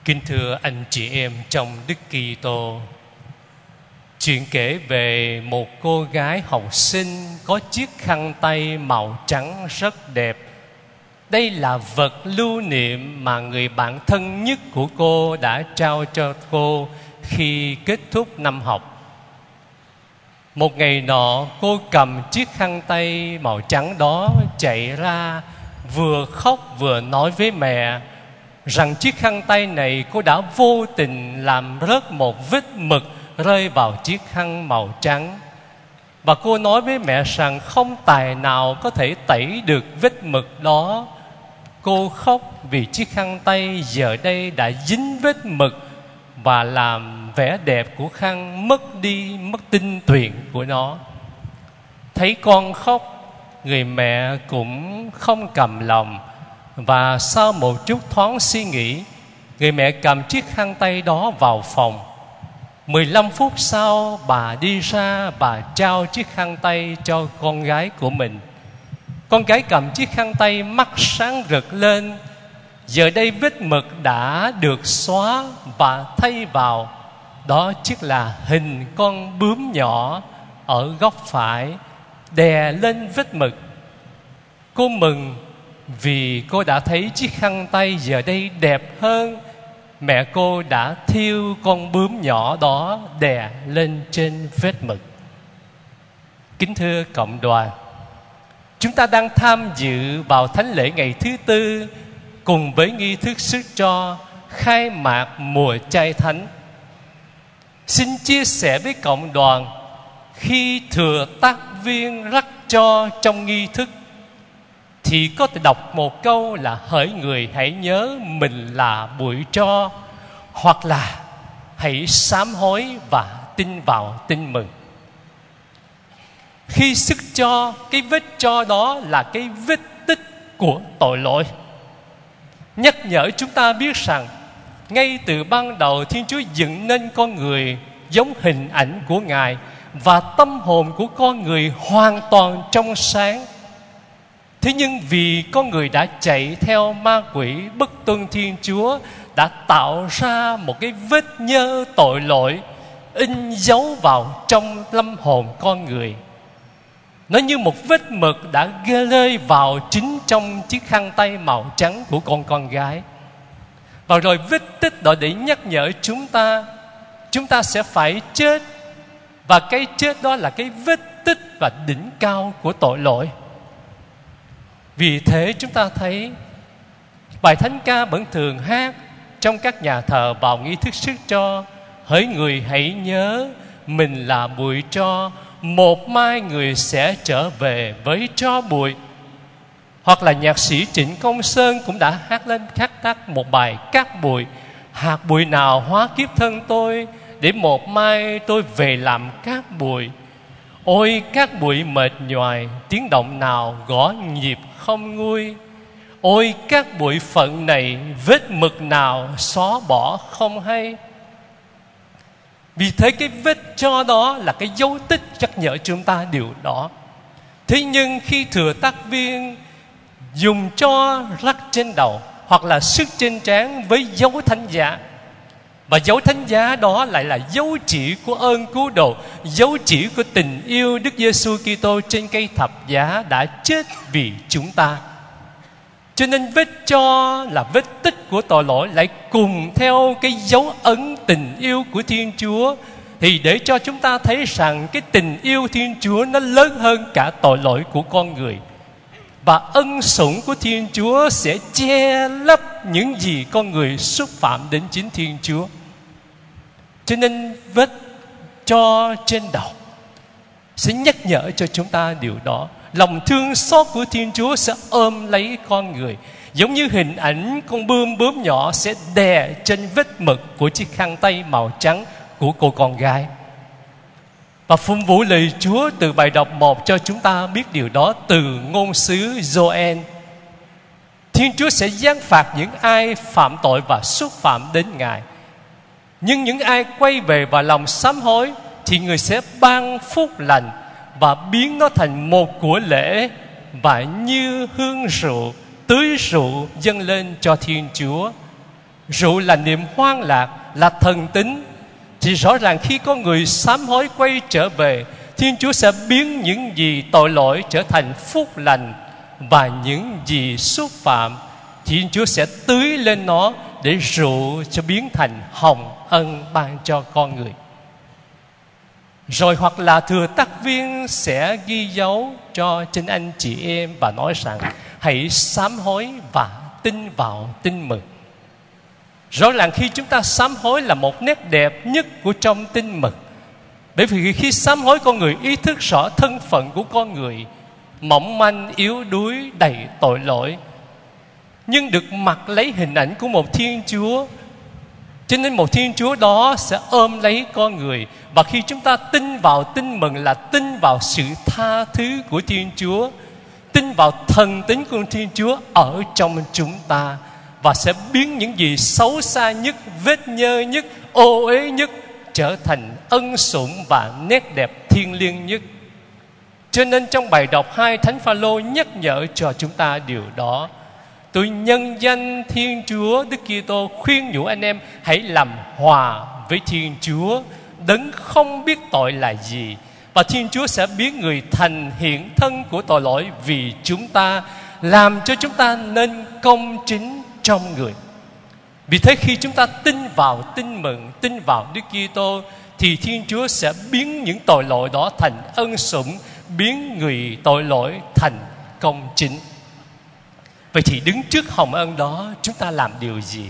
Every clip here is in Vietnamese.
Kính thưa anh chị em trong Đức Kitô, chuyện kể về một cô gái học sinh có chiếc khăn tay màu trắng rất đẹp. Đây là vật lưu niệm mà người bạn thân nhất của cô đã trao cho cô khi kết thúc năm học. Một ngày nọ, cô cầm chiếc khăn tay màu trắng đó chạy ra, vừa khóc vừa nói với mẹ rằng chiếc khăn tay này cô đã vô tình làm rớt một vết mực rơi vào chiếc khăn màu trắng. Và cô nói với mẹ rằng không tài nào có thể tẩy được vết mực đó. Cô khóc vì chiếc khăn tay giờ đây đã dính vết mực và làm vẻ đẹp của khăn mất tinh tuyền của nó. Thấy con khóc, người mẹ cũng không cầm lòng, và sau một chút thoáng suy nghĩ, người mẹ cầm chiếc khăn tay đó vào phòng. 15 phút sau, bà đi ra, bà trao chiếc khăn tay cho con gái của mình. Con gái cầm chiếc khăn tay, mắt sáng rực lên. Giờ đây vết mực đã được xóa và thay vào đó chiếc là hình con bướm nhỏ ở góc phải đè lên vết mực. Cô mừng vì cô đã thấy chiếc khăn tay giờ đây đẹp hơn. Mẹ cô đã thiêu con bướm nhỏ đó đè lên trên vết mực. Kính thưa cộng đoàn, chúng ta đang tham dự vào thánh lễ ngày thứ tư cùng với nghi thức sứ cho khai mạc mùa chay thánh. Xin chia sẻ với cộng đoàn, khi thừa tác viên rắc cho trong nghi thức thì có thể đọc một câu là: hỡi người hãy nhớ mình là bụi tro, hoặc là hãy sám hối và tin vào tin mừng. Khi sức cho, cái vết cho đó là cái vết tích của tội lỗi, nhắc nhở chúng ta biết rằng ngay từ ban đầu Thiên Chúa dựng nên con người giống hình ảnh của Ngài, và tâm hồn của con người hoàn toàn trong sáng. Thế nhưng vì con người đã chạy theo ma quỷ, bất tuân Thiên Chúa, đã tạo ra một cái vết nhơ tội lỗi in dấu vào trong tâm hồn con người. Nó như một vết mực đã rơi vào chính trong chiếc khăn tay màu trắng của con gái. Và rồi vết tích đó để nhắc nhở chúng ta sẽ phải chết. Và cái chết đó là cái vết tích và đỉnh cao của tội lỗi. Vì thế chúng ta thấy bài thánh ca vẫn thường hát trong các nhà thờ vào nghi thức sứ cho: hỡi người hãy nhớ mình là bụi tro, một mai người sẽ trở về với tro bụi. Hoặc là nhạc sĩ Trịnh Công Sơn cũng đã hát tác một bài Cát bụi: hạt bụi nào hóa kiếp thân tôi, để một mai tôi về làm cát bụi. Ôi cát bụi mệt nhoài, tiếng động nào gõ nhịp không nguôi. Ôi cát bụi phận này, vết mực nào xóa bỏ không hay. Vì thế cái vết cho đó là cái dấu tích nhắc nhở chúng ta điều đó. Thế nhưng khi thừa tác viên dùng cho rắc trên đầu hoặc là sức trên trán với dấu thánh giá, và dấu thánh giá đó lại là dấu chỉ của ơn cứu độ, dấu chỉ của tình yêu Đức Giêsu Kitô trên cây thập giá đã chết vì chúng ta. Cho nên vết cho là vết tích của tội lỗi lại cùng theo cái dấu ấn tình yêu của Thiên Chúa, thì để cho chúng ta thấy rằng cái tình yêu Thiên Chúa nó lớn hơn cả tội lỗi của con người. Và ân sủng của Thiên Chúa sẽ che lấp những gì con người xúc phạm đến chính Thiên Chúa. Cho nên vết cho trên đầu sẽ nhắc nhở cho chúng ta điều đó. Lòng thương xót của Thiên Chúa sẽ ôm lấy con người, giống như hình ảnh con bướm nhỏ sẽ đè trên vết mực của chiếc khăn tay màu trắng của cô con gái. Và phụng vụ lời Chúa từ bài đọc 1 cho chúng ta biết điều đó từ ngôn sứ Gioan. Thiên Chúa sẽ giáng phạt những ai phạm tội và xúc phạm đến Ngài. Nhưng những ai quay về và lòng sám hối thì người sẽ ban phúc lành và biến nó thành một của lễ, và như hương rượu tưới rượu dâng lên cho Thiên Chúa. rượu là niềm hoang lạc, là thần tính, thì rõ ràng khi có người sám hối quay trở về, Thiên Chúa sẽ biến những gì tội lỗi trở thành phúc lành, và những gì xúc phạm Thiên Chúa sẽ tưới lên nó để rượu cho biến thành hồng ân ban cho con người. Rồi hoặc là thừa tác viên sẽ ghi dấu cho trên anh chị em và nói rằng hãy sám hối và tin vào tin mừng. Rõ ràng khi chúng ta sám hối là một nét đẹp nhất của trong tin mừng. Bởi vì khi sám hối, con người ý thức rõ thân phận của con người mỏng manh, yếu đuối, đầy tội lỗi, nhưng được mặc lấy hình ảnh của một Thiên Chúa. Cho nên một Thiên Chúa đó sẽ ôm lấy con người. Và khi chúng ta tin vào tin mừng là tin vào sự tha thứ của Thiên Chúa, tin vào thần tính của Thiên Chúa ở trong chúng ta, và sẽ biến những gì xấu xa nhất, vết nhơ nhất, ô uế nhất trở thành ân sủng và nét đẹp thiêng liêng nhất. Cho nên trong bài đọc 2, Thánh Phaolô nhắc nhở cho chúng ta điều đó. Tôi nhân danh Thiên Chúa Đức Kitô khuyên nhủ anh em hãy làm hòa với Thiên Chúa, đấng không biết tội là gì, và Thiên Chúa sẽ biến người thành hiện thân của tội lỗi vì chúng ta, làm cho chúng ta nên công chính trong người. Vì thế khi chúng ta tin vào tin mừng, tin vào Đức Kitô, thì Thiên Chúa sẽ biến những tội lỗi đó thành ân sủng, biến người tội lỗi thành công chính. Vậy thì đứng trước hồng ân đó, chúng ta làm điều gì?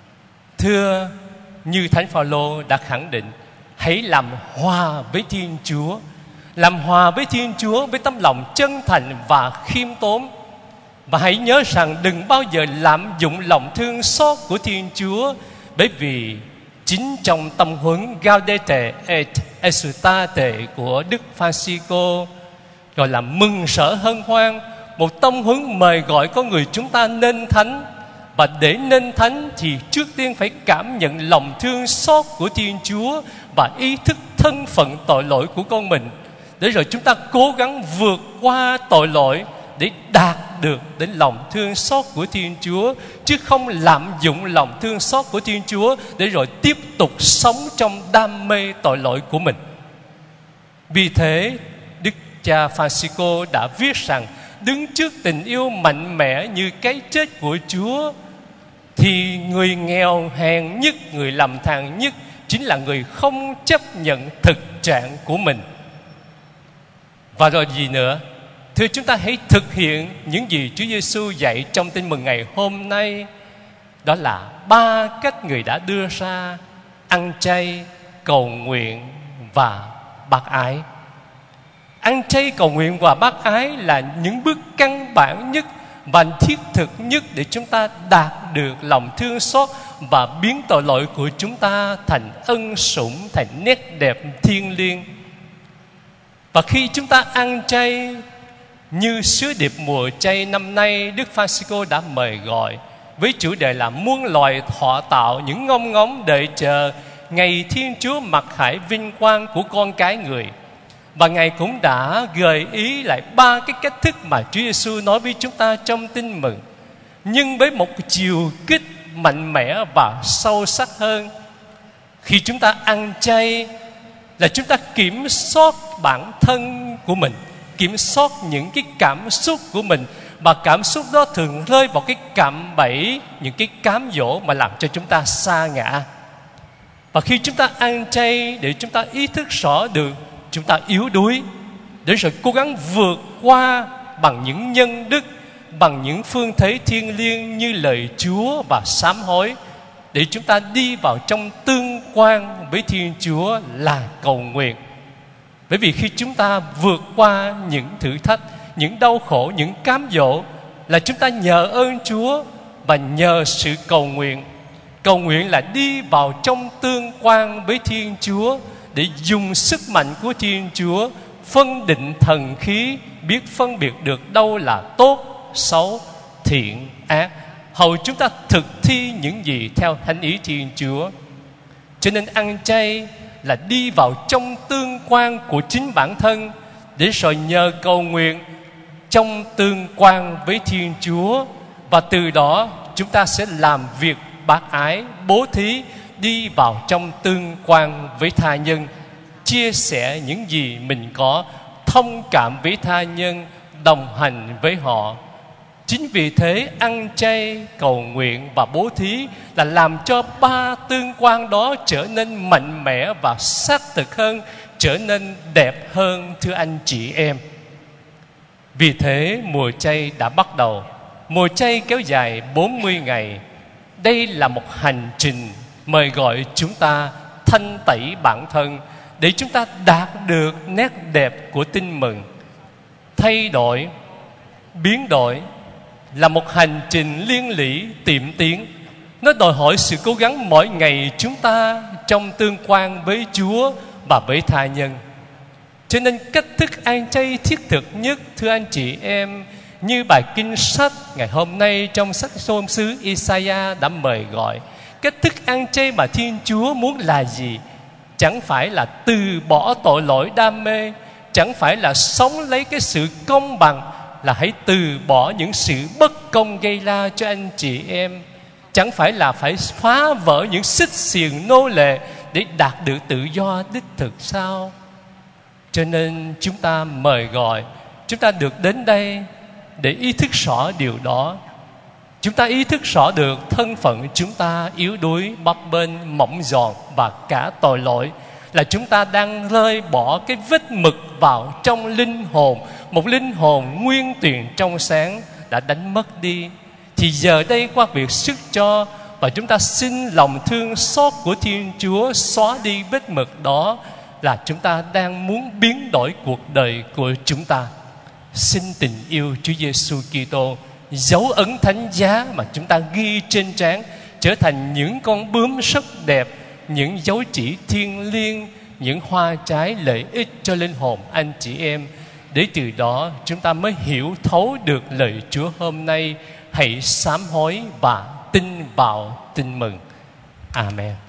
Thưa, như Thánh Phaolô đã khẳng định, hãy làm hòa với Thiên Chúa. Làm hòa với Thiên Chúa với tấm lòng chân thành và khiêm tốn. Và hãy nhớ rằng đừng bao giờ lạm dụng lòng thương xót của Thiên Chúa. Bởi vì chính trong tâm huấn Gaudete et Exsultate của Đức Francisco, gọi là mừng sở hân hoan, một tâm huấn mời gọi con người chúng ta nên thánh. Và để nên thánh thì trước tiên phải cảm nhận lòng thương xót của Thiên Chúa và ý thức thân phận tội lỗi của con mình, để rồi chúng ta cố gắng vượt qua tội lỗi để đạt được đến lòng thương xót của Thiên Chúa, chứ không lạm dụng lòng thương xót của Thiên Chúa để rồi tiếp tục sống trong đam mê tội lỗi của mình. Vì thế Đức cha Francisco đã viết rằng đứng trước tình yêu mạnh mẽ như cái chết của Chúa, thì người nghèo hèn nhất, người lầm than nhất chính là người không chấp nhận thực trạng của mình. Và rồi gì nữa? Thưa, chúng ta hãy thực hiện những gì Chúa Giêsu dạy trong tin mừng ngày hôm nay. Đó là 3 cách người đã đưa ra: ăn chay, cầu nguyện và bác ái. Ăn chay, cầu nguyện và bác ái là những bước căn bản nhất và thiết thực nhất để chúng ta đạt được lòng thương xót và biến tội lỗi của chúng ta thành ân sủng, thành nét đẹp thiêng liêng. Và khi chúng ta ăn chay như sứ điệp mùa chay năm nay, Đức Francisco đã mời gọi với chủ đề là muôn loài thọ tạo những ngóng ngóng đợi chờ ngày Thiên Chúa mặc khải vinh quang của con cái người. Và Ngài cũng đã gợi ý lại 3 cái cách thức mà Chúa Giêsu nói với chúng ta trong tin mừng, nhưng với một chiều kích mạnh mẽ và sâu sắc hơn. Khi chúng ta ăn chay là chúng ta kiểm soát bản thân của mình, kiểm soát những cái cảm xúc của mình, và cảm xúc đó thường rơi vào cái cạm bẫy, những cái cám dỗ mà làm cho chúng ta sa ngã. Và khi chúng ta ăn chay để chúng ta ý thức rõ được chúng ta yếu đuối, để rồi cố gắng vượt qua bằng những nhân đức, bằng những phương thế thiêng liêng như lời Chúa và sám hối, để chúng ta đi vào trong tương quan với Thiên Chúa là cầu nguyện. Bởi vì khi chúng ta vượt qua những thử thách, những đau khổ, những cám dỗ, là chúng ta nhờ ơn Chúa và nhờ sự cầu nguyện. Cầu nguyện là đi vào trong tương quan với Thiên Chúa để dùng sức mạnh của Thiên Chúa phân định thần khí, biết phân biệt được đâu là tốt, xấu, thiện, ác, hầu chúng ta thực thi những gì theo thánh ý Thiên Chúa. Cho nên ăn chay là đi vào trong tương quan của chính bản thân, để rồi nhờ cầu nguyện trong tương quan với Thiên Chúa, và từ đó chúng ta sẽ làm việc bác ái, bố thí, đi vào trong tương quan với tha nhân, chia sẻ những gì mình có, thông cảm với tha nhân, đồng hành với họ. Chính vì thế ăn chay, cầu nguyện và bố thí là làm cho ba tương quan đó trở nên mạnh mẽ và xác thực hơn, trở nên đẹp hơn, thưa anh chị em. Vì thế mùa chay đã bắt đầu. Mùa chay kéo dài 40 ngày. Đây là một hành trình mời gọi chúng ta thanh tẩy bản thân để chúng ta đạt được nét đẹp của tin mừng. Thay đổi, biến đổi là một hành trình liên lỉ tiệm tiến. Nó đòi hỏi sự cố gắng mỗi ngày chúng ta trong tương quan với Chúa và với tha nhân. Cho nên cách thức ăn chay thiết thực nhất, thưa anh chị em, như bài kinh sách ngày hôm nay trong sách ngôn sứ Isaiah đã mời gọi, cách thức ăn chay mà Thiên Chúa muốn là gì? Chẳng phải là từ bỏ tội lỗi đam mê, chẳng phải là sống lấy cái sự công bằng, là hãy từ bỏ những sự bất công gây ra cho anh chị em. Chẳng phải là phải phá vỡ những xích xiềng nô lệ để đạt được tự do đích thực sao? Cho nên chúng ta mời gọi, chúng ta được đến đây để ý thức rõ điều đó. Chúng ta ý thức rõ được thân phận chúng ta yếu đuối, bấp bênh, mỏng giòn và cả tội lỗi, là chúng ta đang rơi bỏ cái vết mực vào trong linh hồn. Một linh hồn nguyên tuyền trong sáng đã đánh mất đi. Thì giờ đây qua việc sức cho và chúng ta xin lòng thương xót của Thiên Chúa xóa đi vết mực đó, là chúng ta đang muốn biến đổi cuộc đời của chúng ta. Xin tình yêu Chúa Giêsu Kitô, dấu ấn thánh giá mà chúng ta ghi trên trán, trở thành những con bướm rất đẹp, những dấu chỉ thiêng liêng, những hoa trái lợi ích cho linh hồn anh chị em. Để từ đó chúng ta mới hiểu thấu được lời Chúa hôm nay. Hãy sám hối và tin vào tin mừng. Amen.